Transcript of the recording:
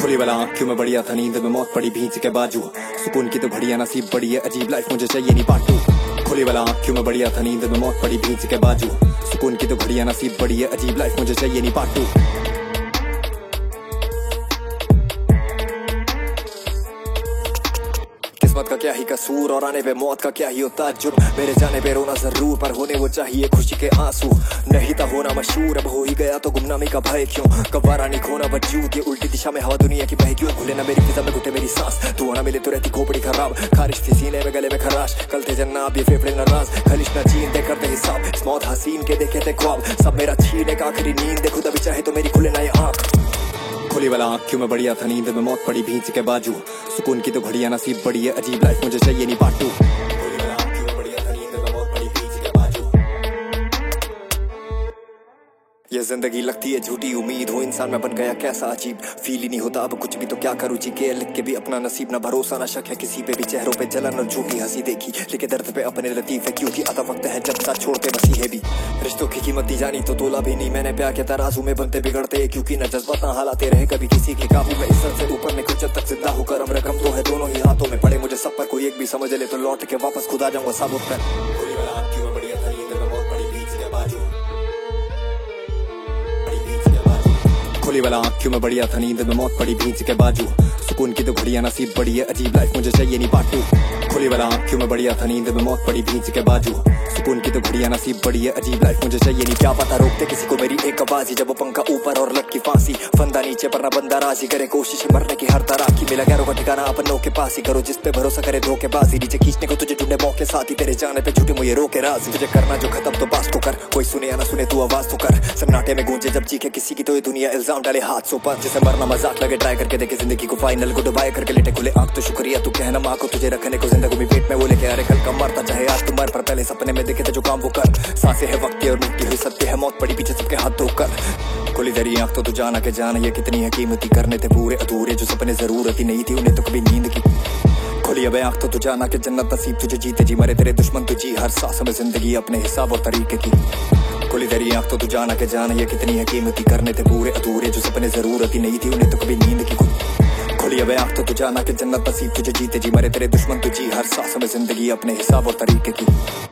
खुली वाला आँखों में बढ़िया था नींद में मौत पड़ी भींच के बाजू। सुकून की तो बढ़िया नसीब बड़ी है अजीब लाइफ मुझे चाहिए नहीं पार्ट टू। खुली वाला आँखों में बढ़िया था नींद में मौत पड़ी भींच के बाजू। सुकून की तो बढ़िया नसीब बड़ी है अजीब लाइफ मुझे चाहिए नहीं पार्ट टू। किस्मत का क्या ही कसूर और आने पे मौत का क्या ही होता जुर्म। मेरे जाने पे रोना जरूर पर होने वो चाहिए खुशी के आंसू। नहीं था होना मशहूर अब हो ही गया तो गुमनामी का भय क्यों। गवारा नहीं खोना वजूद ये उल्टी दिशा में हवा दुनिया की बह क्यों। खुले ना मेरी फिजा में घुटे मेरी सांस तू आना मिले तो रहती खोपड़ी खराब। खारिश थी सीने में गले में खराश कल थे जन्नाब ये फेफड़े नाराज। खलिश ना चीन दे करते हिसाब इस मौत हसीन के देखे थे ख्वाब। सब मेरा छीने का आखिरी नींद देखो तभी चाहे तो मेरी खुले ना ये आँख। खुली वाला आँखों में बढ़िया था नींद में मौत पड़ी भींच के बाजू। सुकून की तो घड़िया नसीब बड़ी है अजीब लाइफ मुझे चाहिए नहीं पार्ट टू। खुली वाला आँखों में बढ़िया था नींद में मौत पड़ी भींच के बाजू। ये जिंदगी लगती है झूठी उम्मीद हो इंसान में बन गया कैसा अजीब। फील ही नहीं होता अब कुछ भी तो क्या करूँ जी के लिख के भी अपना नसीब ना भरोसा ना शक है किसी पे भी। चेहरों पे जलन और झूठी हंसी देखी लेके दर्द पे अपने लतीफ है क्योंकि आता वक्त है जब साथ छोड़ते मसीहे भी। रिश्तों की कीमत दी जानी तो तोला भी नहीं मैंने प्यार के तराजू में बनते बिगड़ते क्योंकि न जज्बात ना हालाते रहे कभी किसी के काबू में। इज्जत से ऊपर में कुछ जब तक जिंदा होकर हम रकम तो है दोनों ही हाथों में पड़े मुझे सब पर कोई एक भी समझ ले तो लौट के वापस खुद आ जाऊंगा साबुत कर। खुली वाला आँखों में बढ़िया था नींद में मौत पड़ी भींच के बाजू। खुली वाला आँखों में बढ़िया था नींद में मौत पड़ी भींच के बाजू। सुकून की तो घड़िया नसीब बड़ी है अजीब लाइफ मुझे चाहिए नहीं पार्ट टू। खुली वाला आँखों में बढ़िया था नींद में मौत पड़ी भींच के बाजू। सुकून की तो घड़िया नसीब बड़ी है अजीब लाइफ मुझे चाहिए नहीं। क्या पता रोकते किसी को मेरी एक आवाज़ जब वो पंखा ऊपर और लग की फांसी। फंदा नीचे पर ना बंदा राजी करे कोशिश मरने की हर तरह की। मिला गैरों का ठिकाना अपनों के पास ही करो जिस पे भरोसा करे धोखेबाजी। नीचे खींचने को तुझे ढूंढे मौके साथ ही तेरे जाने पे झूठे मुझे रोके राजी। तुझे करना जो खत्म तो बात तो कर कोई सुने या ना सुने तू आवाज तो कर। सन्नाटे में गूंजे जब चीखे किसी की तो ये दुनिया इल्जाम डाले हाथों पर। जिसे मरना मजाक लगे ट्राई करके देखे जिंदगी को फाइनल को डुबाए करके लेटे खुले आँख तो शुक्रिया तू कहना माँ को तुझे रखने को जिंदगी में पेट में वो लेके अरे कल कम मरता चाहे आज तू मर पर पहले सपने में देखे थे जो काम वो कर। सांसें है वक्त और मिट्टी हुई सत्य है मौत पड़ी पीछे सबके हाथ धोकर। खुली तेरी आँख तो तू जाना के जाना ये कितनी है कीमती करने थे पूरे अधूरे जो सपने जरूरत ही नहीं थी उन्हें तो कभी नींद की। खुली अब आँख तो तू जाना के जन्नत नसीब तुझे जीते जी मरे तेरे दुश्मन तुझी हर सांस में जिंदगी अपने हिसाब और तरीके की। खुली तेरी आँख तो तू जाना के जाना ये कितनी है कीमती करने थे पूरे अधूरे जो सपने जरूरत ही नहीं थी उन्हें तो कभी नींद की। खुली अब आँख तो तू जाना के जन्नत नसीब तुझे जीते जी मरे तेरे दुश्मन तुझी हर सांस में जिंदगी अपने हिसाब और तरीके की।